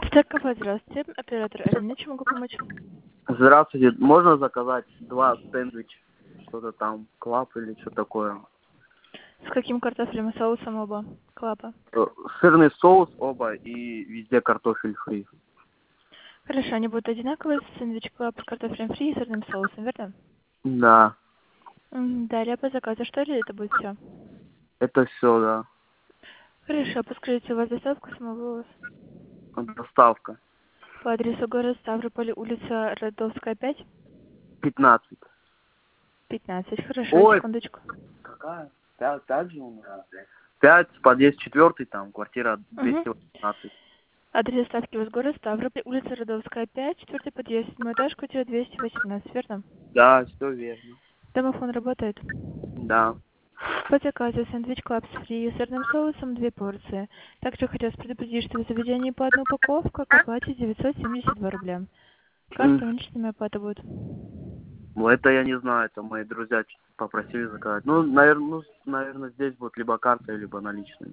Такова, здравствуйте. Оператор Алина, чем могу помочь? Здравствуйте. Можно заказать 2 сэндвича? Что-то там, клап или что такое? С каким картофелем и соусом оба? Клапа. Сырный соус оба и везде картофель фри. Хорошо, они будут одинаковые, сэндвич клап с картофелем фри и сырным соусом, верно? Да, Далее по заказу, что ли это будет все? это все, да. Хорошо, подскажите, у вас доставка самого Доставка. по адресу город Ставрополь, улица Родовская, 5? 15. 15, хорошо, Ой, секундочку. какая? 5 же у нас? 5, подъезд 4, там, квартира Угу. 218. Адрес доставки у вас город Ставрополь, улица Родовская, 5, 4 подъезд, 7 этаж, квартира 218, верно? Да, все верно. Домофон работает? Да. По заказу сэндвич клаб с фри с сырным соусом 2 порции. Также хотелось предупредить, что в заведении по одной упаковке к оплате 972 рубля. Карта М, наличными оплата будет. Ну, это я не знаю, это мои друзья попросили заказать. Ну, наверное, здесь будет либо карта, либо наличными.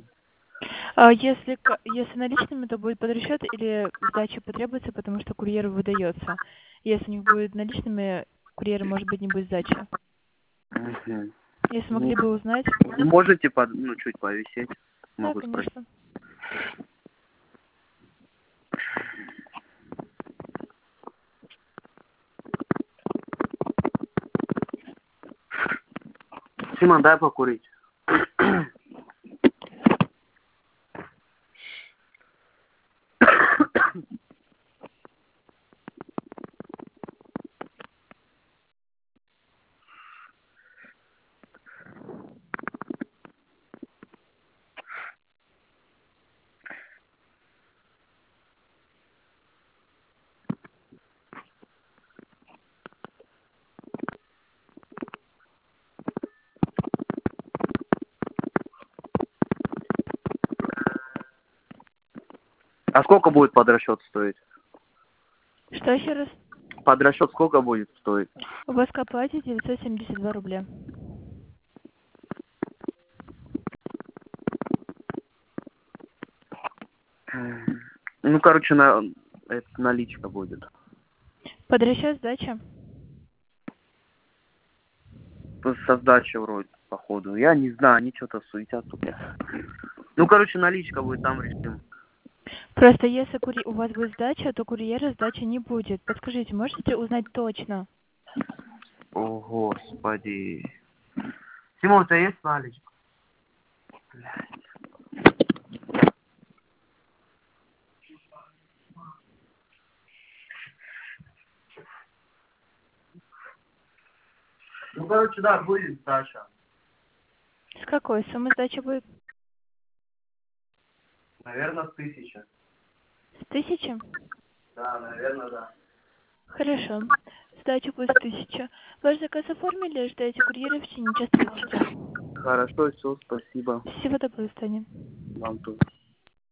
Если наличными, то будет под расчет или сдача потребуется, потому что курьеру выдается. Если у них будет наличными, курьера, может быть, не будет сдачи. Мгм. Если Ну, могли бы узнать. можете чуть повисеть? Да, Могу спросить. конечно. Симон, дай покурить. А сколько будет под расчет стоить? Что еще раз? Под расчет сколько будет стоить? У вас к оплате 972 рубля. Ну, короче, это наличка будет. Под расчет сдача? Со сдачей вроде, походу. Я не знаю, они что-то суетят тут. Ну, короче, наличка будет, там решим. Просто если у вас будет сдача, то курьера сдачи не будет. Подскажите, можете узнать точно? О, господи. Симон, у тебя есть наличка? Ну, короче, да, будет сдача. С какой суммы сдача будет? Наверное, 1000. С 1000? Да, наверное, да. Хорошо. Сдача будет с 1000. Ваш заказ оформили, ждете курьера в течение часа 30. Хорошо, все, спасибо. Всего доброго, Таня. Вам тоже.